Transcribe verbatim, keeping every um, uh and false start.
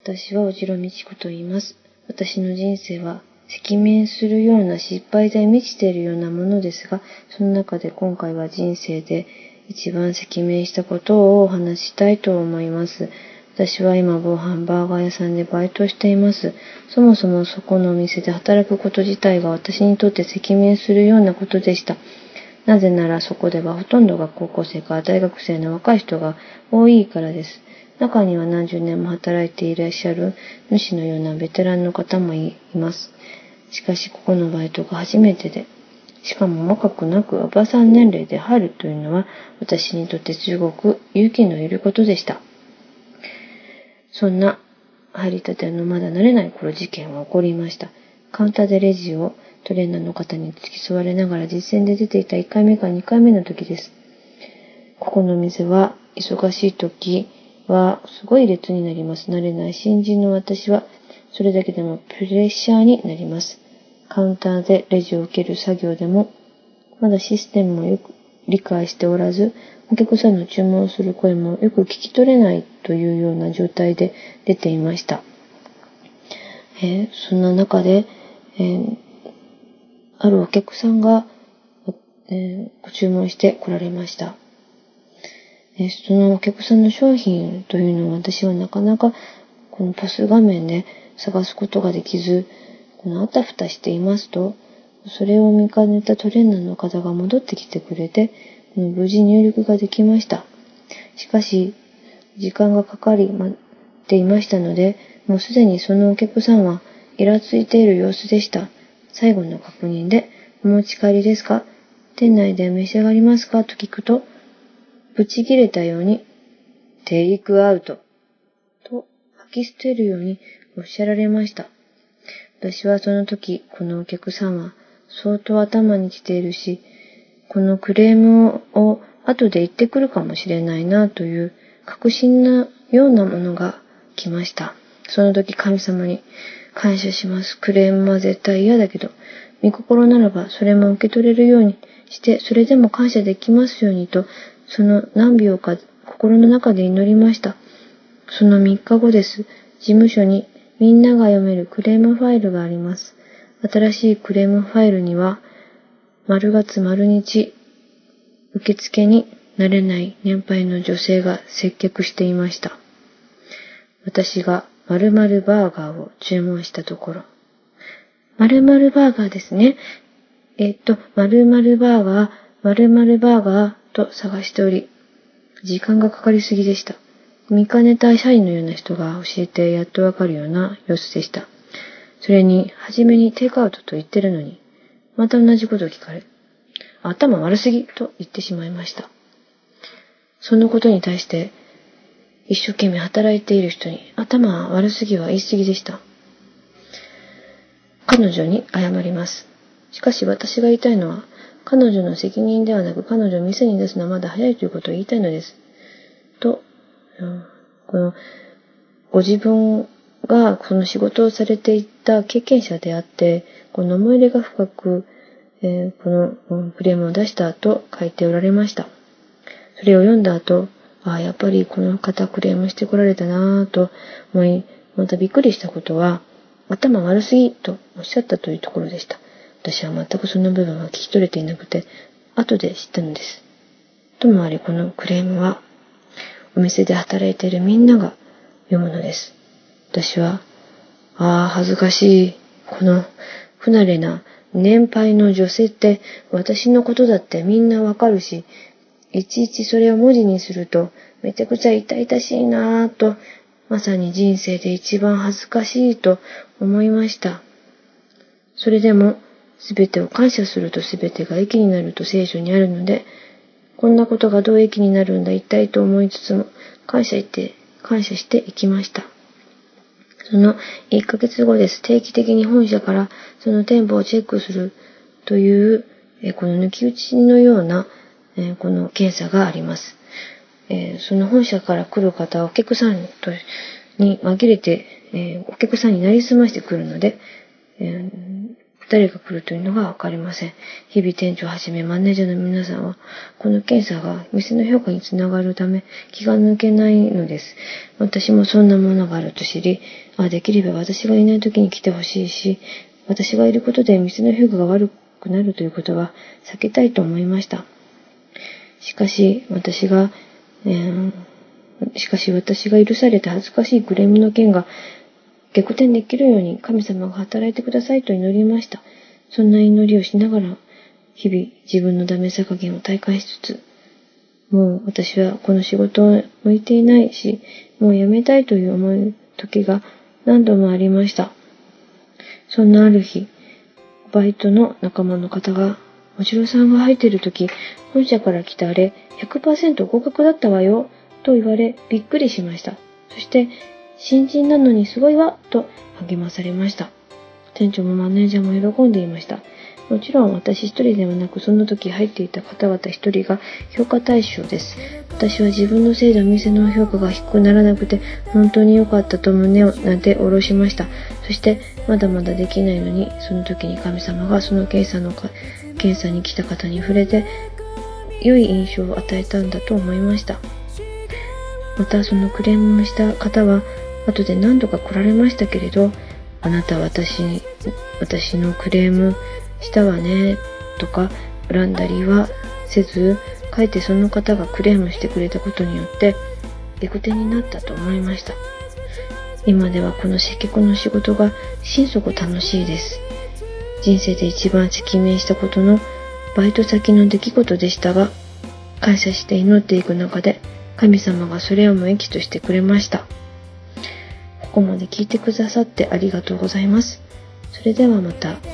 私は小城美智子と言います。私の人生は赤面するような失敗で満ちているようなものですが、その中で今回は人生で一番赤面したことをお話ししたいと思います。私は今某ハンバーガー屋さんでバイトをしています。そもそもそこのお店で働くこと自体が私にとって赤面するようなことでした。なぜならそこではほとんどが高校生から大学生の若い人が多いからです。中には何十年も働いていらっしゃる主のようなベテランの方もいます。しかしここのバイトが初めてで、しかも若くなくおばさん年齢で入るというのは私にとってすごく勇気のいることでした。そんな入りたてのまだ慣れない頃事件は起こりました。カウンターでレジをトレーナーの方に付き添われながら実践で出ていたいっかいめかにかいめの時です。ここの店は忙しい時はすごい列になります。慣れない新人の私はそれだけでもプレッシャーになります。カウンターでレジを受ける作業でもまだシステムもよく理解しておらず、お客さんの注文する声もよく聞き取れないというような状態で出ていました。えー、そんな中で、えー、あるお客さんが、えー、ご注文して来られました。えー、そのお客さんの商品というのは私はなかなかこのパス画面で探すことができず、このあたふたしていますと、それを見かねたトレーナーの方が戻ってきてくれて、無事入力ができました。しかし、時間がかかり待っていましたので、もうすでにそのお客さんはイラついている様子でした。最後の確認で、お持ち帰りですか？店内で召し上がりますか？と聞くと、ブチ切れたように、テイクアウトと吐き捨てるようにおっしゃられました。私はその時、このお客さんは相当頭にきているし、このクレームを後で言ってくるかもしれないなという確信のようなものが来ました。その時神様に感謝します。クレームは絶対嫌だけど、御心ならばそれも受け取れるようにして、それでも感謝できますようにと、その何秒か心の中で祈りました。そのみっかごです。事務所にみんなが読めるクレームファイルがあります。新しいクレームファイルには、丸月丸日、受付になれない年配の女性が接客していました。私が〇〇バーガーを注文したところ、〇〇バーガーですね。えっと、〇〇バーガー、〇〇バーガーと探しており、時間がかかりすぎでした。見かねた社員のような人が教えてやっとわかるような様子でした。それに、初めにテイクアウトと言ってるのに、また同じことを聞かれ、頭悪すぎと言ってしまいました。そのことに対して、一生懸命働いている人に頭悪すぎは言い過ぎでした。彼女に謝ります。しかし私が言いたいのは、彼女の責任ではなく彼女を店に出すのはまだ早いということを言いたいのです。と、うん、このご自分がこの仕事をされていた経験者であって、この思い入れが深く、えー、このクレームを出した後書いておられました。それを読んだ後、あやっぱりこの方クレームしてこられたなぁと思い、またびっくりしたことは、頭悪すぎとおっしゃったというところでした。私は全くその部分は聞き取れていなくて、後で知ったのです。ともあれこのクレームは、お店で働いているみんなが読むのです。私は、ああ、恥ずかしい。この不慣れな年配の女性って私のことだってみんなわかるし、いちいちそれを文字にするとめちゃくちゃ痛々しいなぁと、まさに人生で一番恥ずかしいと思いました。それでも、すべてを感謝するとすべてが益になると聖書にあるので、こんなことがどう益になるんだ一体と思いつつも、感謝して、感謝していきました。そのいっかげつごです。定期的に本社からその店舗をチェックするという、えこの抜き打ちのような、えこの検査があります。えその本社から来る方はお客さんとに紛れて、えお客さんになりすましてくるので、え誰が来るというのがわかりません。日々店長をはじめマネージャーの皆さんは、この検査が店の評価につながるため気が抜けないのです。私もそんなものがあると知り、あ、できれば私がいない時に来てほしいし、私がいることで店の評価が悪くなるということは避けたいと思いました。しかし、私が、えー、しかし私が許された恥ずかしいクレームの件が逆転できるように神様が働いてくださいと祈りました。そんな祈りをしながら、日々自分のダメさ加減を体感しつつ、もう私はこの仕事を向いていないし、もう辞めたいという思う時が何度もありました。そんなある日、バイトの仲間の方が、おじろさんが入っている時、本社から来たあれ ひゃくパーセント 合格だったわよ、と言われびっくりしました。そして、新人なのにすごいわと励まされました。店長もマネージャーも喜んでいました。もちろん私一人ではなく、その時入っていた方々一人が評価対象です。私は自分のせいでお店の評価が低くならなくて本当に良かったと胸をなで下ろしました。そしてまだまだできないのに、その時に神様がその検査のか検査に来た方に触れて良い印象を与えたんだと思いました。またそのクレームをした方は後で何度か来られましたけれど、あなたは私に、私のクレームしたわねとか恨んだりはせず、かえってその方がクレームしてくれたことによって逆転になったと思いました。今ではこの接客の仕事が心底楽しいです。人生で一番赤面したことのバイト先の出来事でしたが、感謝して祈っていく中で神様がそれをも益としてくれました。ここまで聞いてくださってありがとうございます。それではまた。